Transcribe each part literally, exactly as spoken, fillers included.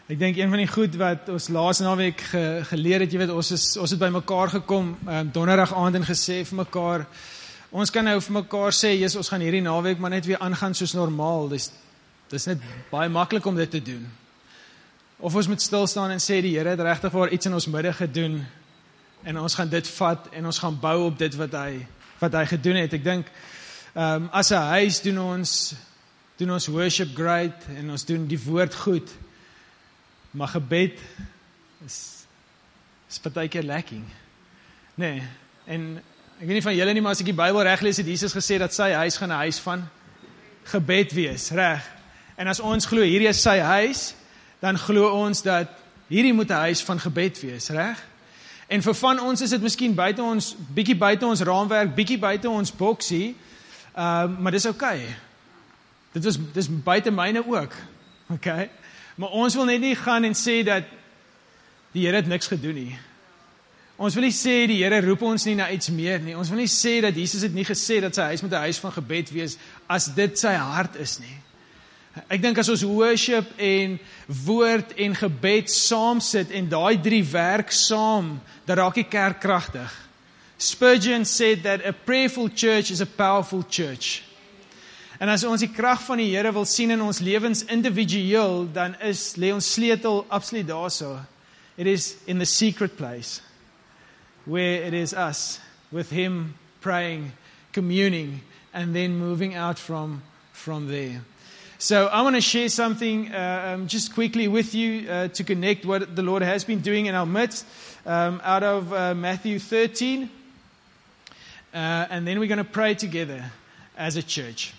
Ek dink een van die goed wat ons laas naweek ge, geleer het, jy weet, ons, is, ons het by mekaar gekom, um, donderdag aand en gesê vir mekaar, ons kan nou vir mekaar sê, Jesus, ons gaan hierdie naweek maar net weer aangaan soos normaal, dis, dis net baie maklik om dit te doen. Of ons moet stil staan en sê, die Here het regtig waar iets in ons midde gedoen, en ons gaan dit vat, en ons gaan bou op dit wat hy, wat hy gedoen het. Ek dink, um, as 'n huis doen ons, doen ons worship great, en ons doen die woord goed, maar gebed is, is partykeer lacking. Nee, en ek weet nie van julle nie, maar as ek die Bybel reg lees, het Jesus gesê dat sy huis gaan 'n huis van gebed wees, reg. En as ons glo hierdie is sy huis, dan glo ons dat hierdie moet 'n huis van gebed wees, reg? En vir van ons is dit miskien buite ons, bietjie buite ons raamwerk, bietjie buite ons boksie, uh, maar dis okay. Dit is, dis buite myne ook, okay? Maar ons wil net nie gaan en sê dat die Here het niks gedoen nie. Ons wil nie sê die Here roep ons nie na iets meer nie. Ons wil nie sê dat Jesus het nie gesê dat sy huis moet 'n huis van gebed wees, as dit sy hart is nie. Ek dink as ons worship en woord en gebed saam sit en daai drie werk saam, dan raak die kerk kragtig. Spurgeon said that a prayerful church is a powerful church. En as ons die krag van die Here wil sien in ons lewens individueel, dan is lê ons sleutel absoluut daarso. It is in the secret place, where it is us, with Him praying, communing, and then moving out from, from there. So I want to share something uh, um, just quickly with you uh, to connect what the Lord has been doing in our midst, um, out of uh, Matthew thirteen. Uh, and then we're going to pray together as a church.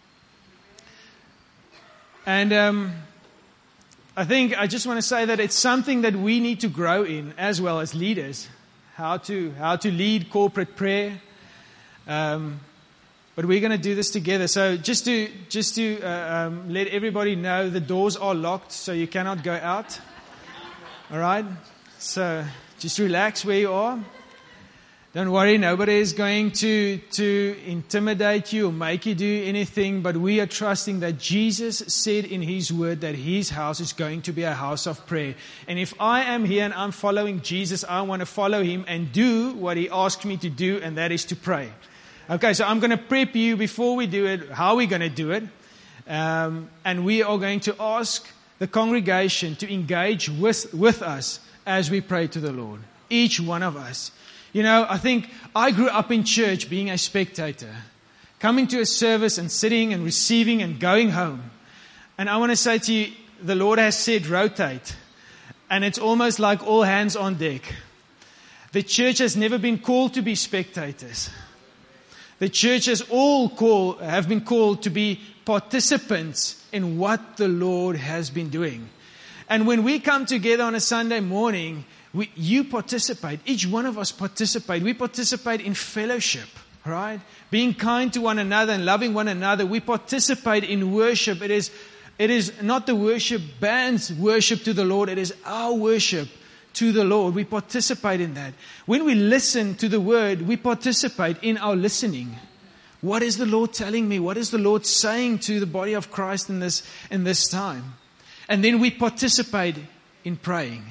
And um, I think I just want to say that it's something that we need to grow in as well as leaders. How to how to lead corporate prayer. Um, but we're going to do this together. So just to just to uh, um, let everybody know, the doors are locked, so you cannot go out. All right. So just relax where you are. Don't worry, nobody is going to, to intimidate you or make you do anything, but we are trusting that Jesus said in His word that His house is going to be a house of prayer. And if I am here and I'm following Jesus, I want to follow Him and do what He asked me to do, and that is to pray. Okay, so I'm going to prep you before we do it, how we're going to do it. Um, and we are going to ask the congregation to engage with, with us as we pray to the Lord. Each one of us. You know, I think I grew up in church being a spectator, coming to a service and sitting and receiving and going home. And I want to say to you, the Lord has said rotate. And it's almost like all hands on deck. The church has never been called to be spectators. The church has all call, have been called to be participants in what the Lord has been doing. And when we come together on a Sunday morning, We, you participate. Each one of us participate. We participate in fellowship, right? Being kind to one another and loving one another. We participate in worship. It is, it is not the worship band's worship to the Lord. It is our worship to the Lord. We participate in that. When we listen to the word, we participate in our listening. What is the Lord telling me? What is the Lord saying to the body of Christ in this, in this time? And then we participate in praying.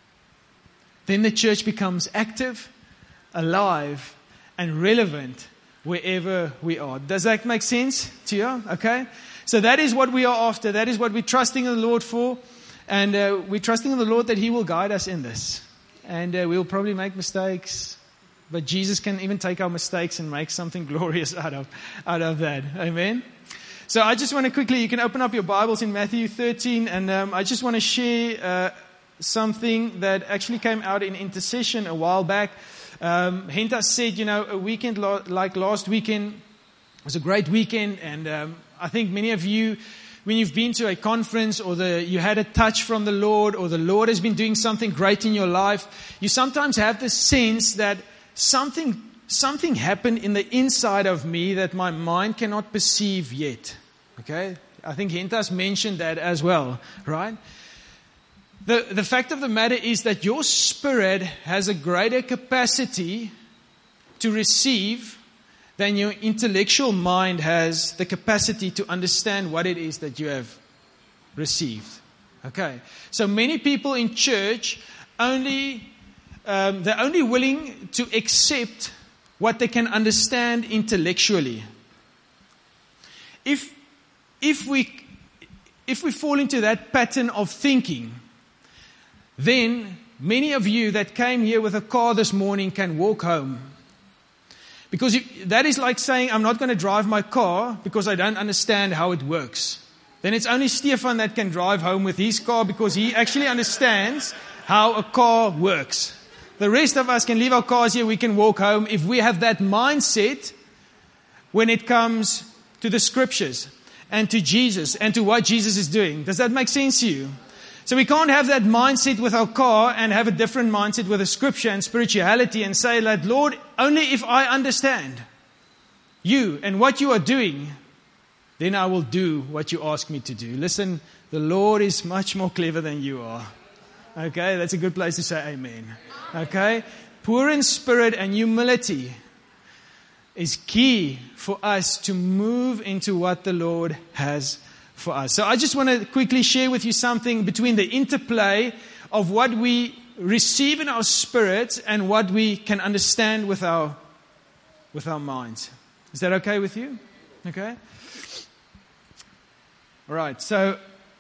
Then the church becomes active, alive, and relevant wherever we are. Does that make sense to you? Okay? So that is what we are after. That is what we're trusting in the Lord for. And uh, we're trusting in the Lord that He will guide us in this. And uh, we'll probably make mistakes. But Jesus can even take our mistakes and make something glorious out of, out of that. Amen? So I just want to quickly, you can open up your Bibles in Matthew thirteen. And um, I just want to share Uh, something that actually came out in intercession a while back. Um, Henta said, you know, a weekend lo- like last weekend was a great weekend, and um, I think many of you, when you've been to a conference or the you had a touch from the Lord, or the Lord has been doing something great in your life, you sometimes have the sense that something something happened in the inside of me that my mind cannot perceive yet. Okay, I think Henta's mentioned that as well, right? The, the fact of the matter is that your spirit has a greater capacity to receive than your intellectual mind has the capacity to understand what it is that you have received. Okay. So many people in church only, um, they're only willing to accept what they can understand intellectually. If, if we, if we fall into that pattern of thinking, then many of you that came here with a car this morning can walk home. Because if, that is like saying, I'm not going to drive my car because I don't understand how it works. Then it's only Stefan that can drive home with his car because he actually understands how a car works. The rest of us can leave our cars here, we can walk home if we have that mindset when it comes to the scriptures and to Jesus and to what Jesus is doing. Does that make sense to you? So we can't have that mindset with our car and have a different mindset with the scripture and spirituality and say that, Lord, only if I understand you and what you are doing, then I will do what you ask me to do. Listen, the Lord is much more clever than you are. Okay, that's a good place to say amen. Okay, poor in spirit and humility is key for us to move into what the Lord has for us. So I just want to quickly share with you something between the interplay of what we receive in our spirit and what we can understand with our with our minds. Is that okay with you? Okay? All right. So,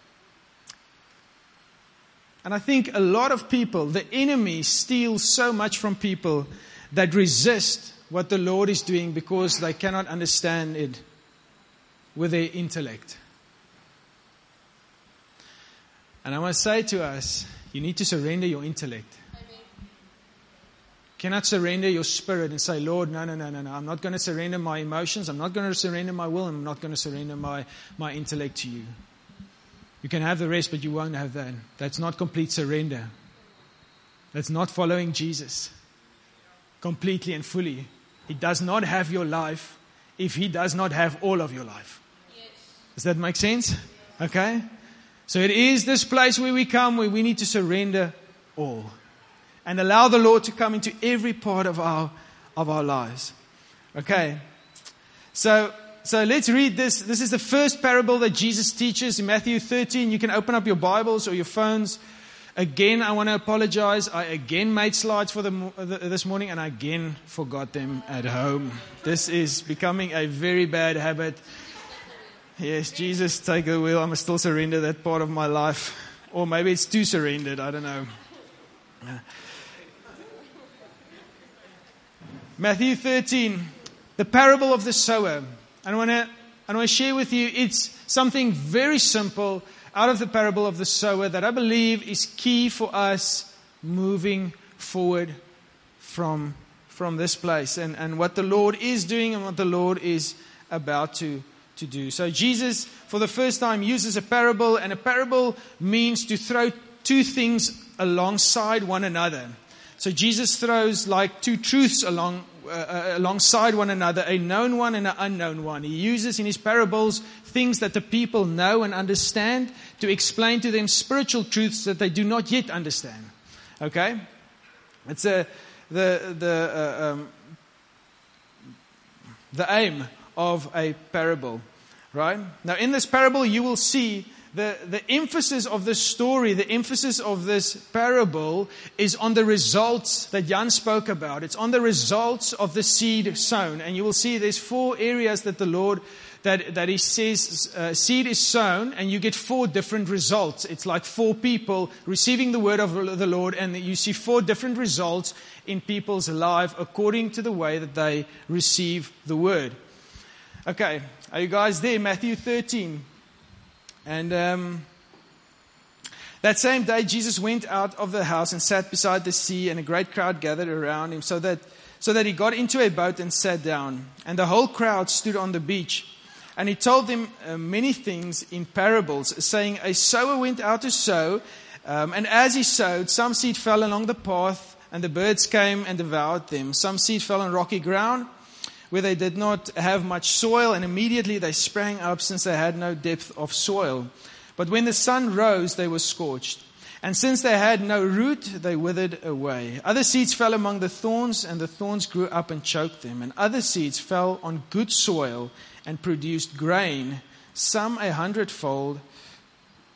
and I think a lot of people, the enemy steals so much from people that resist what the Lord is doing because they cannot understand it with their intellect. And I want to say to us, you need to surrender your intellect. You cannot surrender your spirit and say, Lord, no, no, no, no, no. I'm not going to surrender my emotions. I'm not going to surrender my will. I'm not going to surrender my, my intellect to you. You can have the rest, but you won't have that. That's not complete surrender. That's not following Jesus completely and fully. He does not have your life if He does not have all of your life. Yes. Does that make sense? Okay? So it is this place where we come where we need to surrender all and allow the Lord to come into every part of our of our lives. Okay. So so let's read this. This is the first parable that Jesus teaches in Matthew thirteen. You can open up your Bibles or your phones. Again, I want to apologize. I again made slides for the, this morning and I again forgot them at home. This is becoming a very bad habit. Yes, Jesus, take the wheel. I must still surrender that part of my life. Or maybe it's too surrendered. I don't know. Matthew thirteen, the parable of the sower. I want to I want to share with you, it's something very simple out of the parable of the sower that I believe is key for us moving forward from, from this place and, and what the Lord is doing and what the Lord is about to to do. So Jesus, for the first time, uses a parable, and a parable means to throw two things alongside one another. So Jesus throws like two truths along uh, alongside one another, a known one and an unknown one. He uses in his parables things that the people know and understand to explain to them spiritual truths that they do not yet understand. Okay? It's a the the uh, um, the aim of a parable, right? Now, in this parable, you will see the, the emphasis of this story, the emphasis of this parable is on the results that Jan spoke about. It's on the results of the seed sown. And you will see there's four areas that the Lord, that, that He says uh, seed is sown, and you get four different results. It's like four people receiving the word of the Lord, and you see four different results in people's life according to the way that they receive the word. Okay, are you guys there? Matthew thirteen. And um, that same day, Jesus went out of the house and sat beside the sea, and a great crowd gathered around him, so that so that he got into a boat and sat down. And the whole crowd stood on the beach. And he told them uh, many things in parables, saying, a sower went out to sow, um, and as he sowed, some seed fell along the path, and the birds came and devoured them. Some seed fell on rocky ground, where they did not have much soil, and immediately they sprang up, since they had no depth of soil. But when the sun rose, they were scorched. And since they had no root, they withered away. Other seeds fell among the thorns, and the thorns grew up and choked them. And other seeds fell on good soil and produced grain, some a hundredfold,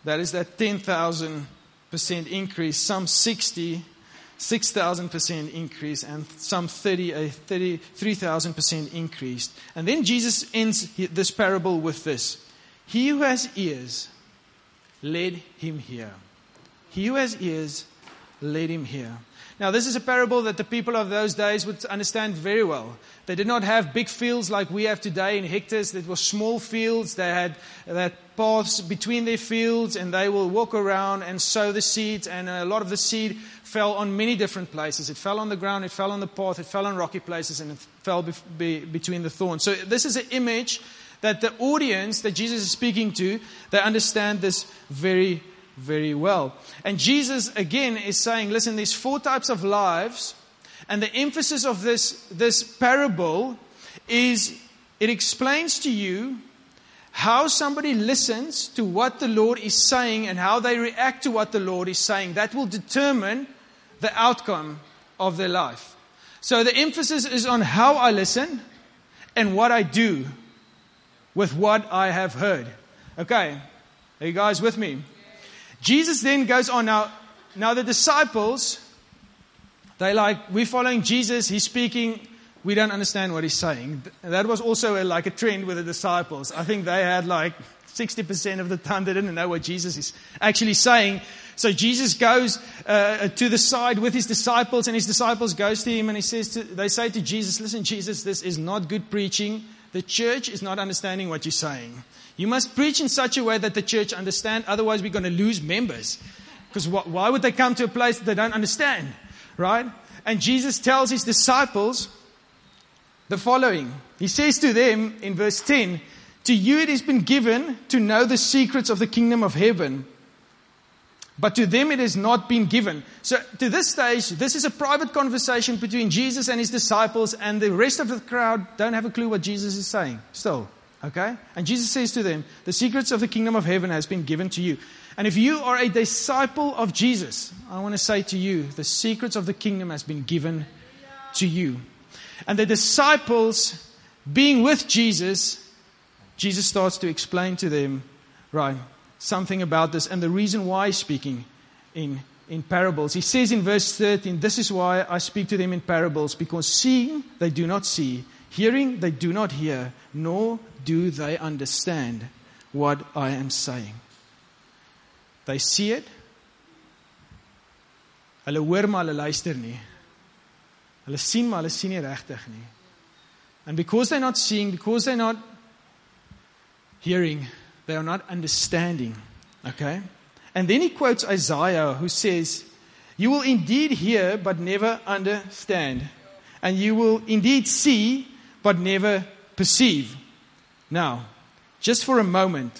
That is that ten thousand percent increase, some sixty, six thousand percent increase, and some thirty, a thirty-three thousand percent increase. And then Jesus ends this parable with this. He who has ears, let him hear. He who has ears, let him hear. Now, this is a parable that the people of those days would understand very well. They did not have big fields like we have today in hectares. It was small fields. They had, they had paths between their fields, and they will walk around and sow the seeds. And a lot of the seed fell on many different places. It fell on the ground, it fell on the path, it fell on rocky places, and it fell be, be, between the thorns. So this is an image that the audience that Jesus is speaking to, they understand this very very well. And Jesus, again, is saying, listen, there's four types of lives. And the emphasis of this, this parable is it explains to you how somebody listens to what the Lord is saying and how they react to what the Lord is saying. That will determine the outcome of their life. So the emphasis is on how I listen and what I do with what I have heard. Okay, are you guys with me? Jesus then goes on. Now, now the disciples, they like, we're following Jesus, he's speaking, we don't understand what he's saying. That was also a, like a trend with the disciples. I think they had like sixty percent of the time they didn't know what Jesus is actually saying. So Jesus goes uh, to the side with his disciples, and his disciples goes to him and he says, to, they say to Jesus, listen, Jesus, this is not good preaching. The church is not understanding what you're saying. You must preach in such a way that the church understand. Otherwise, we're going to lose members. Because wh- why would they come to a place that they don't understand? Right? And Jesus tells his disciples the following. He says to them in verse ten, to you it has been given to know the secrets of the kingdom of heaven. But to them it has not been given. So to this stage, this is a private conversation between Jesus and his disciples, and the rest of the crowd don't have a clue what Jesus is saying still. Okay? And Jesus says to them, the secrets of the kingdom of heaven has been given to you. And if you are a disciple of Jesus, I want to say to you, the secrets of the kingdom has been given to you. And the disciples being with Jesus, Jesus starts to explain to them, right, something about this and the reason why he's speaking in, in parables. He says in verse thirteen, this is why I speak to them in parables, because seeing they do not see, hearing they do not hear, nor do they understand what I am saying. They see it. Hulle hoor maar hulle luister nie. Hulle sien maar hulle sien nie regtig nie. And because they're not seeing, because they're not hearing, they are not understanding. Okay? And then he quotes Isaiah, who says, you will indeed hear but never understand. And you will indeed see but never perceive. Now, just for a moment,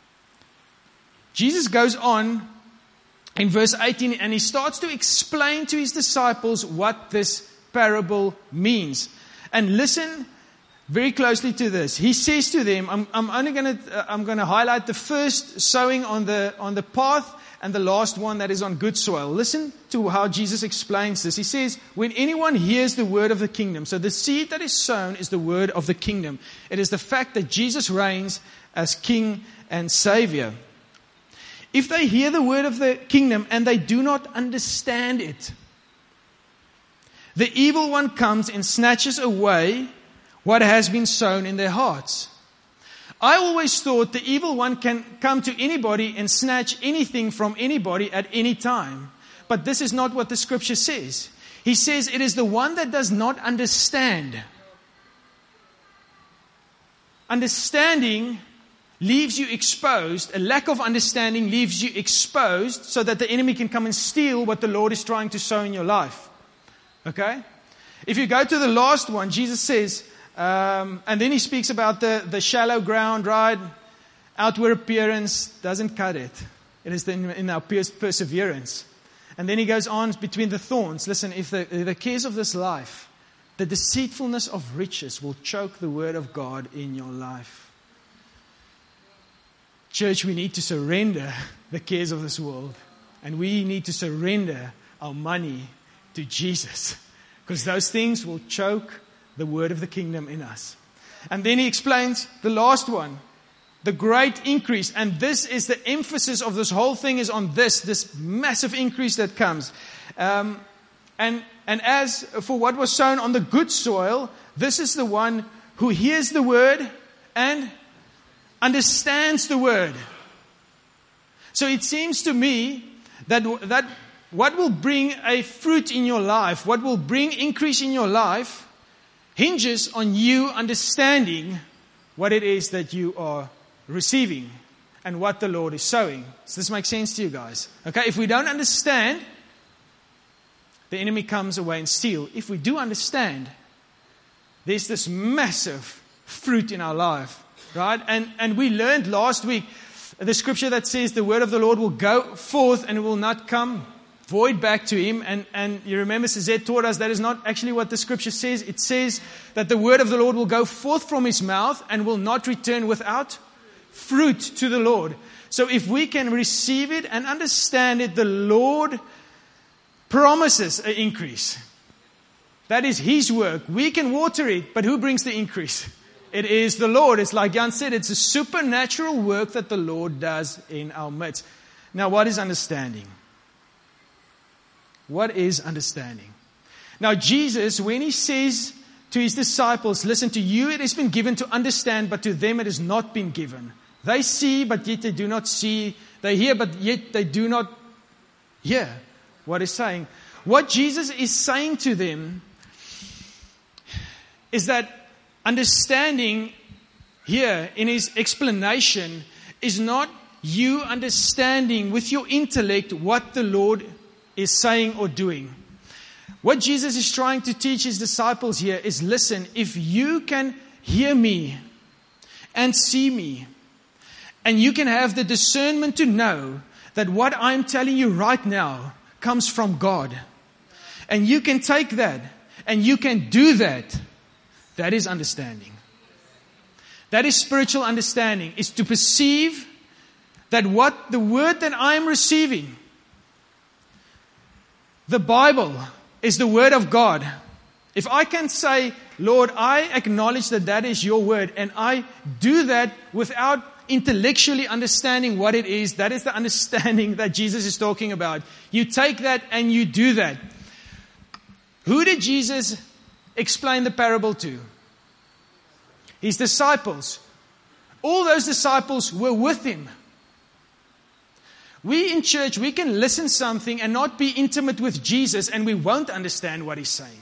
Jesus goes on in verse eighteen and he starts to explain to his disciples what this parable means. And listen very closely to this. He says to them, I'm, I'm only going to uh, I'm going to highlight the first sowing on the on the path and the last one that is on good soil. Listen to how Jesus explains this. He says, when anyone hears the word of the kingdom, so the seed that is sown is the word of the kingdom. It is the fact that Jesus reigns as King and Savior. If they hear the word of the kingdom and they do not understand it, the evil one comes and snatches away what has been sown in their hearts. I always thought the evil one can come to anybody and snatch anything from anybody at any time. But this is not what the scripture says. He says it is the one that does not understand. Understanding leaves you exposed. A lack of understanding leaves you exposed so that the enemy can come and steal what the Lord is trying to sow in your life. Okay? If you go to the last one, Jesus says, um, and then he speaks about the, the shallow ground, right? Outward appearance doesn't cut it. It is in, in our perseverance. And then he goes on between the thorns. Listen, if the, the cares of this life, the deceitfulness of riches will choke the word of God in your life. Church, we need to surrender the cares of this world. And we need to surrender our money to Jesus. Because those things will choke the word of the kingdom in us. And then he explains the last one. The great increase. And this is the emphasis of this whole thing, is on this, this massive increase that comes. Um, and, and as for what was sown on the good soil, this is the one who hears the word and understands the word. So it seems to me that, that what will bring a fruit in your life, what will bring increase in your life, hinges on you understanding what it is that you are receiving and what the Lord is sowing. Does this make sense to you guys? Okay, if we don't understand, the enemy comes away and steals. If we do understand, there's this massive fruit in our life, right? And and we learned last week the scripture that says the word of the Lord will go forth and it will not come void back to him. And, and you remember Suzette taught us that is not actually what the scripture says. It says that the word of the Lord will go forth from his mouth and will not return without fruit to the Lord. So if we can receive it and understand it, the Lord promises an increase. That is his work. We can water it, but who brings the increase? It is the Lord. It's like Jan said, it's a supernatural work that the Lord does in our midst. Now, what is understanding? What is understanding? Now, Jesus, when he says to his disciples, listen, to you it has been given to understand, but to them it has not been given. They see, but yet they do not see. They hear, but yet they do not hear what he's saying. What Jesus is saying to them is that understanding here in his explanation is not you understanding with your intellect what the Lord is saying or doing. What Jesus is trying to teach his disciples here is, listen, if you can hear me and see me, and you can have the discernment to know that what I'm telling you right now comes from God, and you can take that and you can do that, that is understanding. That is spiritual understanding, is to perceive that what the word that I'm receiving, the Bible is the word of God. If I can say, Lord, I acknowledge that that is your word, and I do that without intellectually understanding what it is, that is the understanding that Jesus is talking about. You take that and you do that. Who did Jesus explain the parable to? His disciples. All those disciples were with him. We in church, we can listen something and not be intimate with Jesus, and we won't understand what he's saying.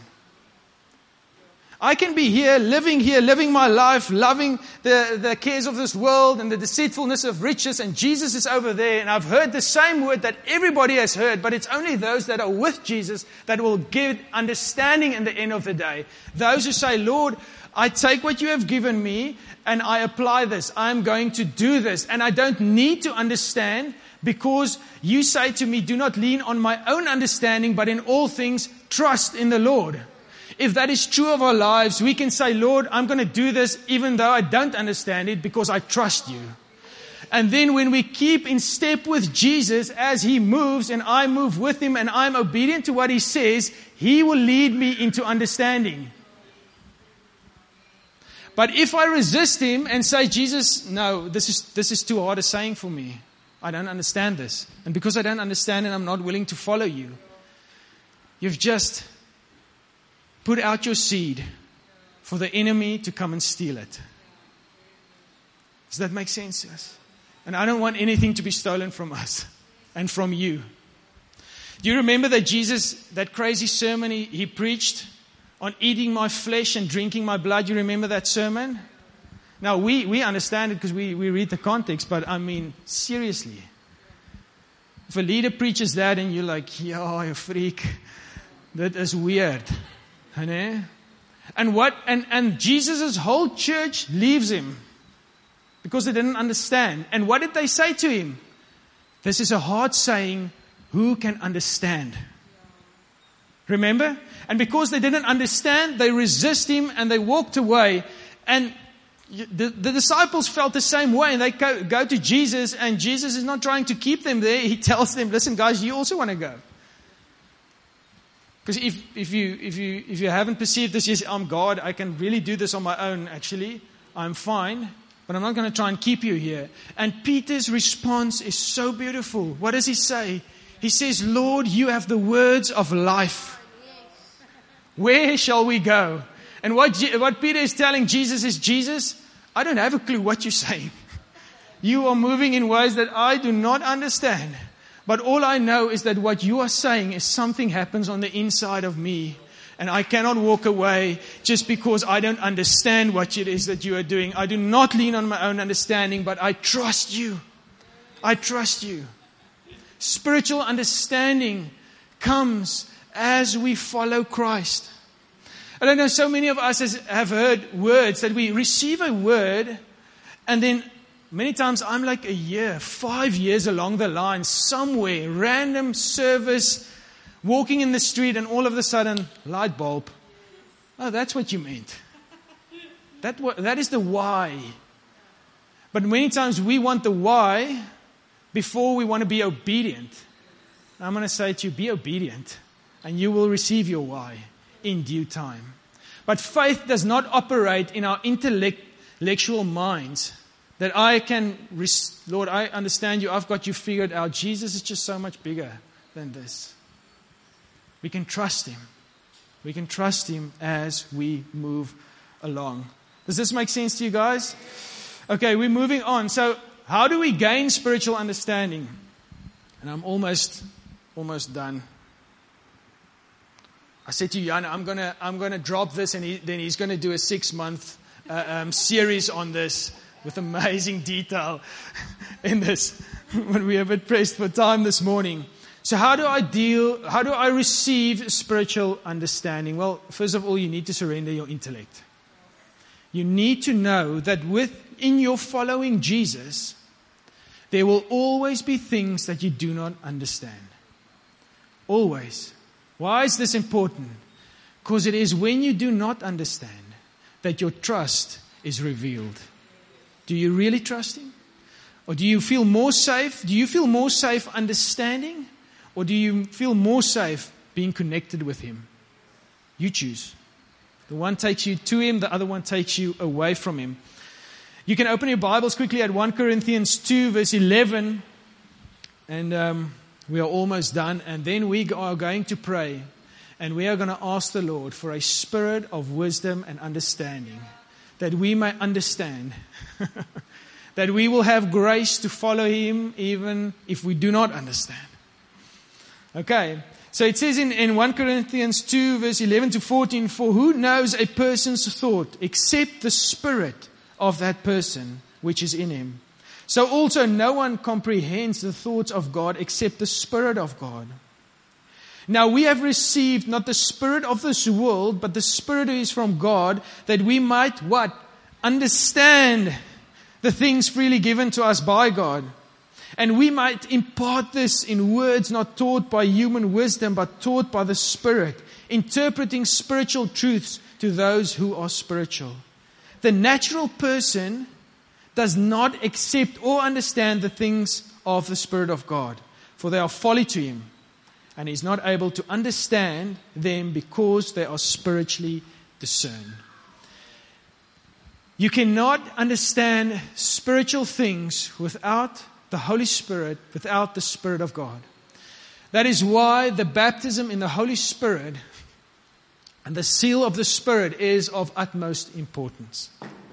I can be here, living here, living my life, loving the, the cares of this world and the deceitfulness of riches, and Jesus is over there, and I've heard the same word that everybody has heard, but it's only those that are with Jesus that will give understanding in the end of the day. Those who say, Lord, I take what you have given me and I apply this. I'm going to do this, and I don't need to understand, because you say to me, do not lean on my own understanding, but in all things trust in the Lord. If that is true of our lives, we can say, Lord, I'm going to do this even though I don't understand it, because I trust you. And then when we keep in step with Jesus as he moves and I move with him and I'm obedient to what he says, he will lead me into understanding. But if I resist him and say, Jesus, no, this is this is too hard a saying for me. I don't understand this. And because I don't understand it, I'm not willing to follow you. You've just put out your seed for the enemy to come and steal it. Does that make sense to us? And I don't want anything to be stolen from us and from you. Do you remember that Jesus, that crazy sermon he, he preached on eating my flesh and drinking my blood? You remember that sermon? Now, we, we understand it because we, we read the context, but I mean, seriously. If a leader preaches that and you're like, yeah, you freak, that is weird. And what and, and Jesus' whole church leaves him because they didn't understand. And what did they say to him? This is a hard saying, who can understand? Remember? And because they didn't understand, they resist him and they walked away. And the, the disciples felt the same way, and they go, go to Jesus, and Jesus is not trying to keep them there. He tells them, listen guys, you also want to go. Because if, if you if you if you haven't perceived this, yes, I'm God, I can really do this on my own, actually. I'm fine. but I'm not going to try and keep you here. And Peter's response is so beautiful. What does he say? He says, Lord, you have the words of life. Where shall we go? And what, what Peter is telling Jesus is, Jesus, I don't have a clue what you're saying. You are moving in ways that I do not understand. But all I know is that what you are saying is something happens on the inside of me. And I cannot walk away just because I don't understand what it is that you are doing. I do not lean on my own understanding, but I trust you. I trust you. Spiritual understanding comes as we follow Christ. I don't know, so many of us has, have heard words that we receive a word, and then many times I'm like a year, five years along the line, somewhere, random service, walking in the street, and all of a sudden, light bulb. Oh, that's what you meant. That, that is the why. But many times we want the why before we want to be obedient. I'm going to say to you, be obedient, and you will receive your why in due time. But faith does not operate in our intellectual minds that I can, Lord, I understand you, I've got you figured out. Jesus is just so much bigger than this. We can trust Him. We can trust Him as we move along. Does this make sense to you guys? Okay, we're moving on. So how do we gain spiritual understanding? And I'm almost, almost done. I said to Jan, I'm gonna, I'm gonna drop this, and he, then he's gonna do a six-month uh, um, series on this with amazing detail in this. But we are a bit pressed for time this morning. So how do I deal, how do I receive spiritual understanding? Well, first of all, you need to surrender your intellect. You need to know that within your following Jesus, there will always be things that you do not understand. Always. Why is this important? Because it is when you do not understand that your trust is revealed. Do you really trust Him? Or do you feel more safe? Do you feel more safe understanding? Or do you feel more safe being connected with Him? You choose. The one takes you to Him, the other one takes you away from Him. You can open your Bibles quickly at First Corinthians two, verse eleven. And um, we are almost done. And then we are going to pray. And we are going to ask the Lord for a spirit of wisdom and understanding, that we may understand, that we will have grace to follow Him even if we do not understand. Okay, so it says in, in First Corinthians two, verse eleven to fourteen, for who knows a person's thought except the spirit of that person which is in him? So also no one comprehends the thoughts of God except the Spirit of God. Now we have received not the spirit of this world, but the Spirit who is from God, that we might what? Understand the things freely given to us by God. And we might impart this in words not taught by human wisdom, but taught by the Spirit, interpreting spiritual truths to those who are spiritual. The natural person does not accept or understand the things of the Spirit of God, for they are folly to him, and he is not able to understand them because they are spiritually discerned. You cannot understand spiritual things without the Holy Spirit, without the Spirit of God. That is why the baptism in the Holy Spirit and the seal of the Spirit is of utmost importance.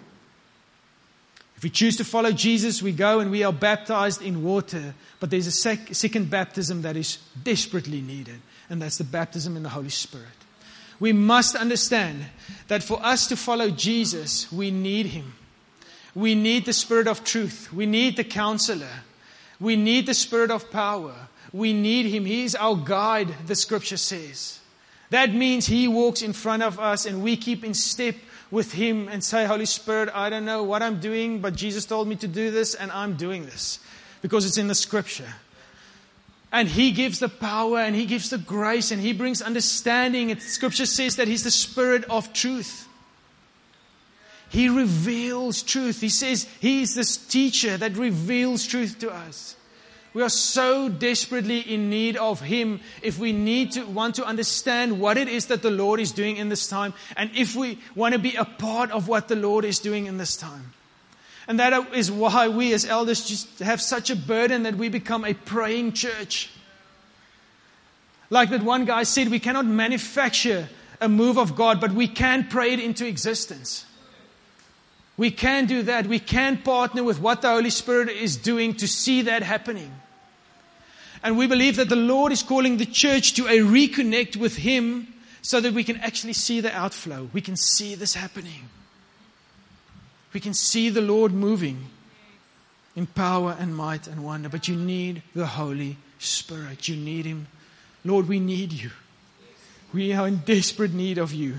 If we choose to follow Jesus, we go and we are baptized in water. But there's a sec- second baptism that is desperately needed, and that's the baptism in the Holy Spirit. We must understand that for us to follow Jesus, we need Him. We need the Spirit of truth. We need the Counselor. We need the Spirit of power. We need Him. He is our guide, the Scripture says. That means He walks in front of us and we keep in step with Him and say, Holy Spirit, I don't know what I'm doing, but Jesus told me to do this and I'm doing this because it's in the Scripture. And He gives the power and He gives the grace and He brings understanding. And Scripture says that He's the Spirit of truth. He reveals truth. He says He is this teacher that reveals truth to us. We are so desperately in need of Him if we need to want to understand what it is that the Lord is doing in this time, and if we want to be a part of what the Lord is doing in this time. And that is why we as elders just have such a burden that we become a praying church. Like that one guy said, we cannot manufacture a move of God, but we can pray it into existence. We can do that. We can partner with what the Holy Spirit is doing to see that happening. And we believe that the Lord is calling the church to a reconnect with Him so that we can actually see the outflow. We can see this happening. We can see the Lord moving in power and might and wonder. But you need the Holy Spirit. You need Him. Lord, we need You. We are in desperate need of You.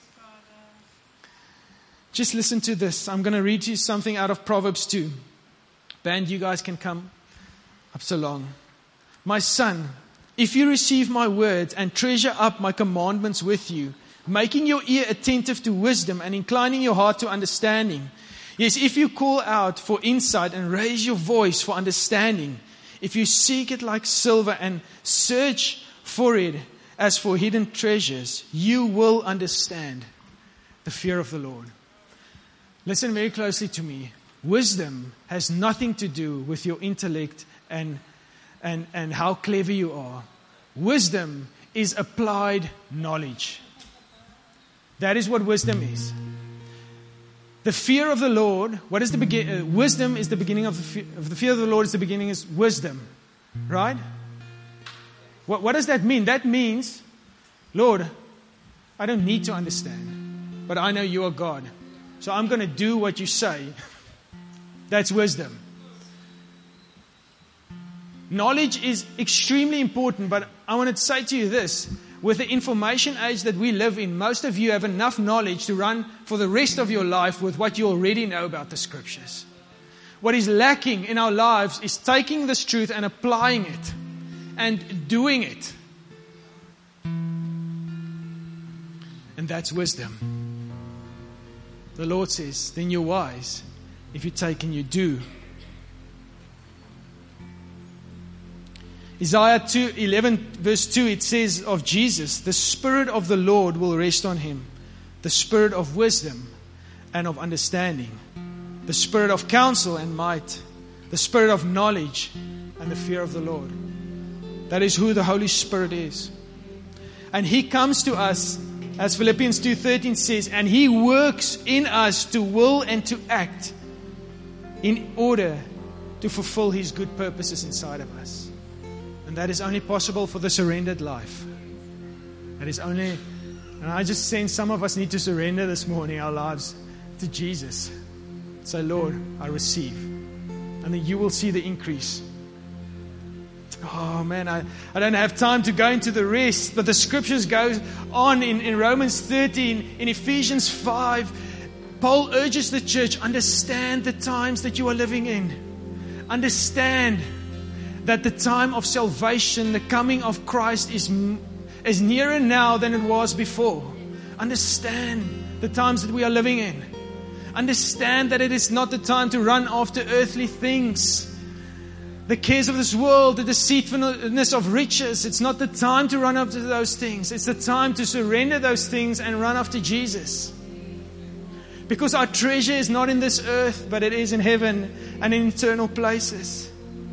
Just listen to this. I'm going to read you something out of Proverbs two. Band, you guys can come up so long. My son, if you receive my words and treasure up my commandments with you, making your ear attentive to wisdom and inclining your heart to understanding. Yes, if you call out for insight and raise your voice for understanding, if you seek it like silver and search for it as for hidden treasures, you will understand the fear of the Lord. Listen very closely to me. Wisdom has nothing to do with your intellect and, and, and how clever you are. Wisdom is applied knowledge. That is what wisdom is. The fear of the Lord, what is the begin? Uh, wisdom is the beginning of the, fe- of the fear of the Lord is the beginning is wisdom. Right? What, what does that mean? That means, Lord, I don't need to understand, but I know You are God. So I'm going to do what You say. That's wisdom. Knowledge is extremely important, but I want to say to you this. With the information age that we live in, most of you have enough knowledge to run for the rest of your life with what you already know about the Scriptures. What is lacking in our lives is taking this truth and applying it and doing it. And that's wisdom. The Lord says, then you're wise if you take and you do. Isaiah two, eleven verse two, it says of Jesus, the Spirit of the Lord will rest on Him, the Spirit of wisdom and of understanding, the Spirit of counsel and might, the Spirit of knowledge and the fear of the Lord. That is who the Holy Spirit is. And He comes to us, as Philippians two thirteen says, and He works in us to will and to act in order to fulfill His good purposes inside of us. And that is only possible for the surrendered life. That is only, and I just sense some of us need to surrender this morning our lives to Jesus. Say, Lord, I receive. And then you will see the increase. Oh man, I, I don't have time to go into the rest, but the scriptures go on in, in Romans thirteen, in Ephesians five. Paul urges the church, understand the times that you are living in. Understand that the time of salvation, the coming of Christ is, is nearer now than it was before. Understand the times that we are living in. Understand that it is not the time to run after earthly things. The cares of this world, the deceitfulness of riches. It's not the time to run after those things. It's the time to surrender those things and run after Jesus. Because our treasure is not in this earth, but it is in heaven and in eternal places.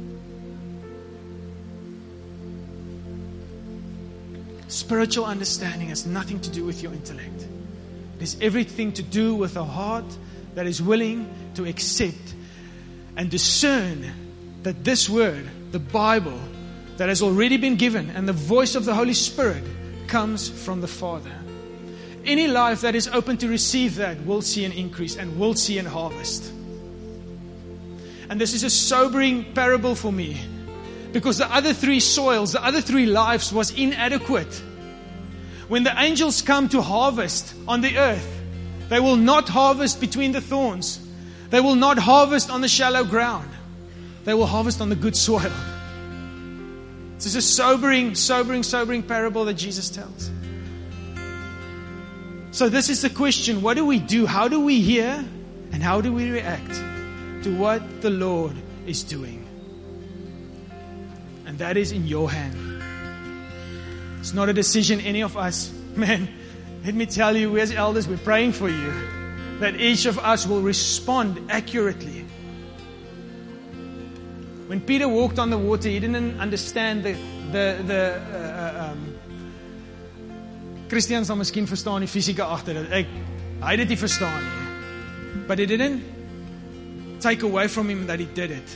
Spiritual understanding has nothing to do with your intellect. It has everything to do with a heart that is willing to accept and discern that this word, the Bible, that has already been given, and the voice of the Holy Spirit comes from the Father. Any life that is open to receive that will see an increase and will see an harvest. And this is a sobering parable for me, because the other three soils, the other three lives was inadequate. When the angels come to harvest on the earth, they will not harvest between the thorns. They will not harvest on the shallow ground. They will harvest on the good soil. This is a sobering, sobering, sobering parable that Jesus tells. So this is the question. What do we do? How do we hear? And how do we react to what the Lord is doing? And that is in your hand. It's not a decision any of us. Man, let me tell you, we as elders, we're praying for you. that each of us will respond accurately. When Peter walked on the water, he didn't understand the the the uh, um, Christians sal miskien verstaan die fisika agter dit. Ek hy het dit nie verstaan nie. But it didn't take away from him that he did it.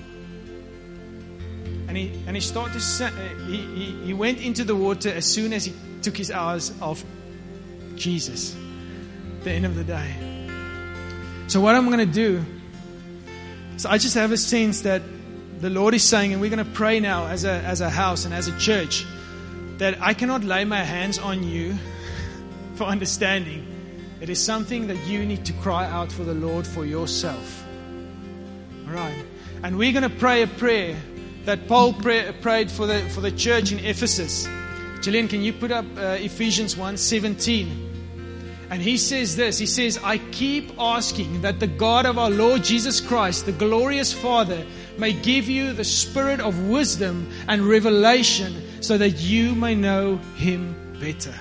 And he and he started to sa- he, he he went into the water as soon as he took his eyes off Jesus at the end of the day. So what I'm going to do is I just have a sense that the Lord is saying, and we're going to pray now as a as a house and as a church, that I cannot lay my hands on you for understanding. It is something that you need to cry out for the Lord for yourself. All right. And we're going to pray a prayer that Paul pray, prayed for the for the church in Ephesus. Gillian, can you put up uh, Ephesians one seventeen? And he says this, he says, I keep asking that the God of our Lord Jesus Christ, the glorious Father, may give you the spirit of wisdom and revelation so that you may know Him better.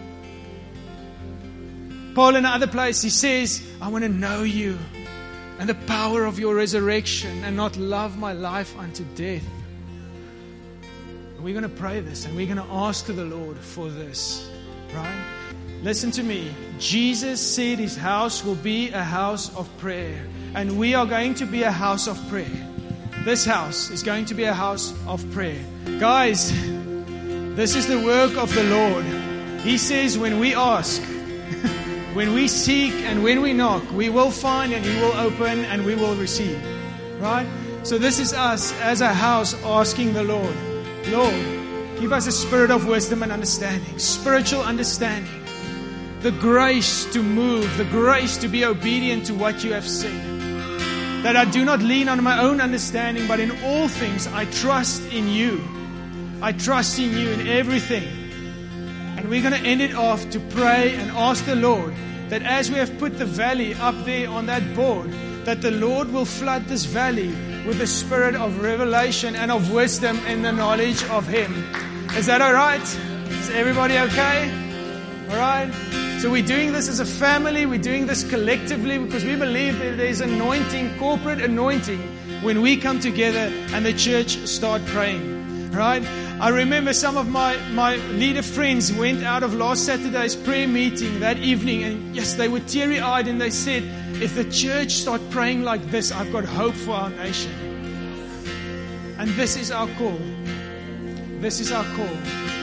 Paul in another place, he says, I want to know you and the power of your resurrection and not love my life unto death. We're going to pray this and we're going to ask the Lord for this, right? Listen to me. Jesus said His house will be a house of prayer. And we are going to be a house of prayer. This house is going to be a house of prayer. Guys, this is the work of the Lord. He says when we ask, when we seek and when we knock, we will find and He will open and we will receive. Right? So this is us as a house asking the Lord, Lord, give us a spirit of wisdom and understanding, spiritual understanding. The grace to move, the grace to be obedient to what you have said. That I do not lean on my own understanding, but in all things I trust in you. I trust in you in everything. And we're going to end it off to pray and ask the Lord that as we have put the valley up there on that board, that the Lord will flood this valley with the spirit of revelation and of wisdom and the knowledge of Him. Is that all right? Is everybody okay? All right? So we're doing this as a family, we're doing this collectively because we believe that there's anointing, corporate anointing, when we come together and the church start praying. Right? I remember some of my, my leader friends went out of last Saturday's prayer meeting that evening and yes, they were teary-eyed and they said, if the church start praying like this, I've got hope for our nation. And this is our call. This is our call.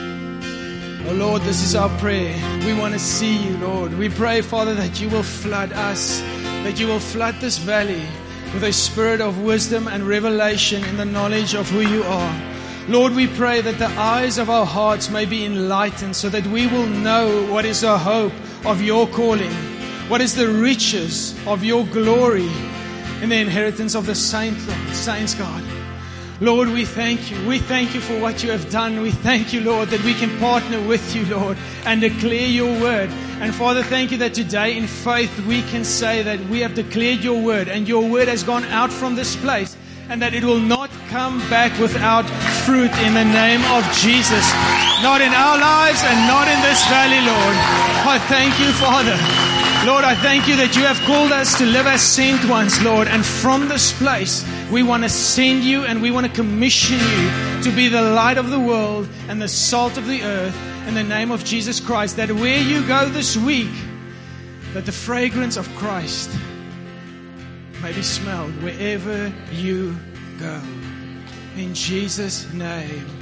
Oh Lord, this is our prayer. We want to see you, Lord. We pray, Father, that you will flood us, that you will flood this valley with a spirit of wisdom and revelation in the knowledge of who you are. Lord, we pray that the eyes of our hearts may be enlightened so that we will know what is the hope of your calling, what is the riches of your glory in the inheritance of the saints, saints, God. Lord, we thank you. We thank you for what you have done. We thank you, Lord, that we can partner with you, Lord, and declare your word. And Father, thank you that today in faith we can say that we have declared your word and your word has gone out from this place and that it will not come back without fruit in the name of Jesus. Not in our lives and not in this valley, Lord. I thank you, Father. Lord, I thank you that you have called us to live as sent ones, Lord. And from this place, we want to send you and we want to commission you to be the light of the world and the salt of the earth in the name of Jesus Christ. That where you go this week, that the fragrance of Christ may be smelled wherever you go. In Jesus' name.